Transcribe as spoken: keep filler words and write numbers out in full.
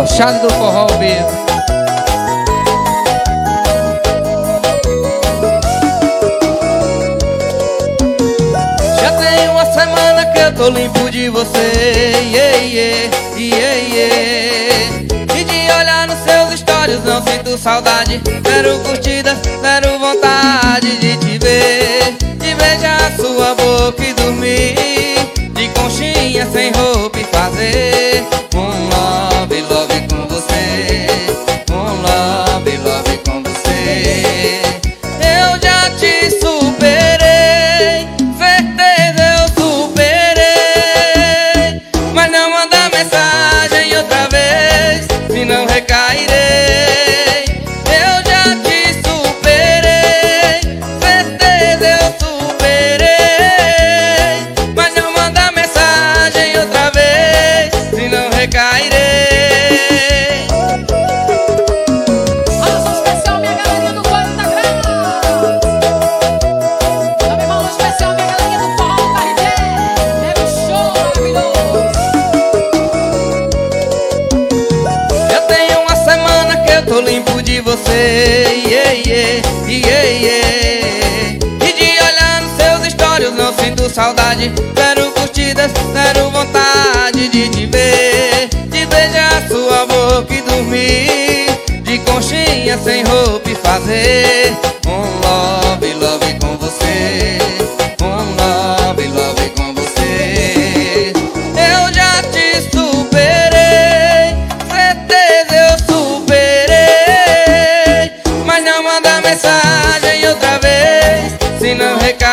debochado do forró ao vivo. Já tem uma semana que eu tô limpo de você, yeah, yeah, yeah, yeah. E de olhar nos seus stories não sinto saudade. Zero curtidas, zero vontade de te ver, de beijar sua boca e dormir de conchinha sem roupa e fazer um love, love com você, um love, love com você. Eu já te superei, certeza eu superei, mas não manda mensagem outra vez, senão recairei. Eu já te superei, certeza eu superei, mas não manda mensagem outra vez, senão recairei. Alô, sou especial, minha galerinha do Coro da Grana. Também alô especial, minha galerinha do Forró do R D. É um show maravilhoso. Eu tenho uma semana que eu tô limpo de você, yeah, yeah, yeah, yeah. E de olhar nos seus stories não sinto saudade. Zero curtidas, zero vontade de te ver, de beijar sua boca e dormir de conchinha sem roupa e fazer um love, love com você, um love, love com você. Eu já te superei, certeza eu superei, mas não manda mensagem outra vez, senão recairei.